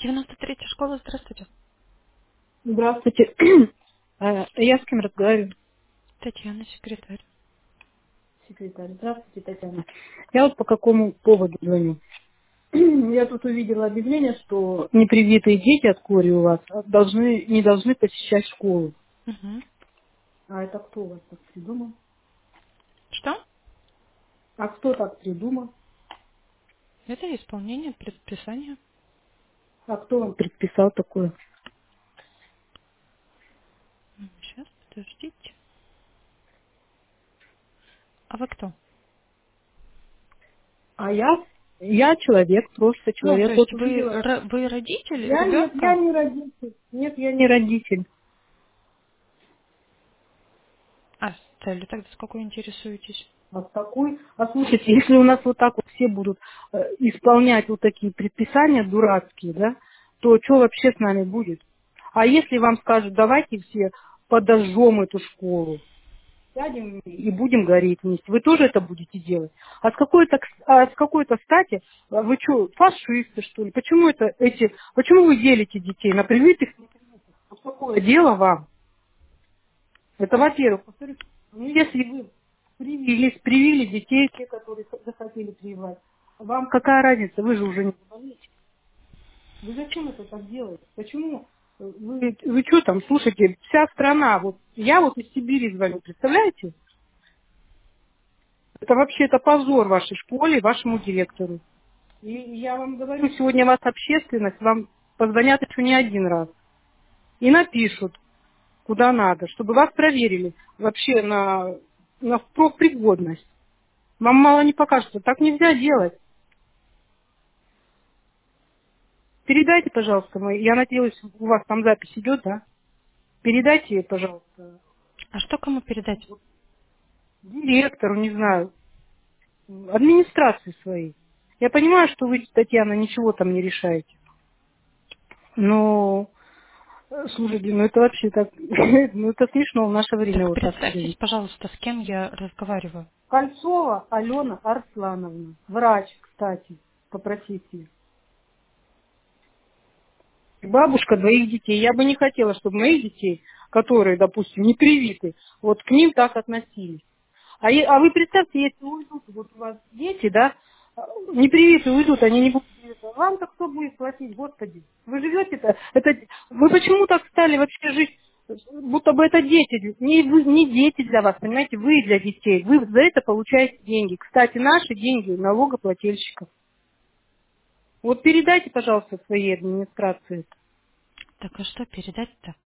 93-я школа, здравствуйте. Здравствуйте. Я с кем разговариваю? Татьяна, секретарь. Секретарь. Здравствуйте, Татьяна. Я вот по какому поводу звоню. Я тут увидела объявление, что непривитые дети от кори у вас не должны посещать школу. Угу. А это кто у вас так придумал? Что? А кто так придумал? Это исполнение предписания. А кто вам предписал такое? Сейчас, подождите. А вы кто? Я человек, просто Ну, то человек. есть Вот вы, увидела. вы родитель Я ребенка? не родитель. Нет, я не родитель. А, с целью тогда с какой интересуетесь? Вот такой. А слушайте, если у нас вот так вот все будут исполнять вот такие предписания дурацкие, да, то что вообще с нами будет? А если вам скажут, давайте все подожжем эту школу, сядем и будем гореть вместе, вы тоже это будете делать? А с какой-то стати, вы что, фашисты, что ли? Почему вы делите детей на привитых? Вот какое дело вам? Это, во-первых. Во-вторых, ну, если вы привили детей, те, которые захотели прививать, вам какая разница? Вы же уже не заболеете. Вы зачем это так делаете? Почему? Вы что там, слушайте, вся страна, вот я вот из Сибири звоню, представляете? Это вообще это позор вашей школе, вашему директору. И я вам говорю, сегодня вас общественность, вам позвонят еще не один раз. И напишут, куда надо, чтобы вас проверили вообще на профпригодность. Вам мало не покажется. Так нельзя делать. Передайте, пожалуйста, я надеюсь, у вас там запись идет, да? Передайте, пожалуйста, А что кому передать? директору, не знаю, администрации своей. Я понимаю, что вы, Татьяна, ничего там не решаете. Но, слушайте, ну это вообще так, ну это смешно в наше время Так вот так себя представьтесь, вести. пожалуйста, с кем я разговариваю. Кольцова Алена Арслановна, врач, кстати, по профессии. Бабушка двоих детей. Я бы не хотела, чтобы моих детей, которые, допустим, не привиты, вот к ним так относились. А вы представьте, если уйдут, вот у вас дети, да, не привиты уйдут, они не будут привиты. Вам-то кто будет платить, Господи? Вы живете-то, вы почему так стали вообще жить, будто бы это дети, не дети для вас, понимаете, вы для детей, вы за это получаете деньги. Кстати, наши деньги налогоплательщиков. Вот передайте, пожалуйста, своей администрации. Так а что передать-то?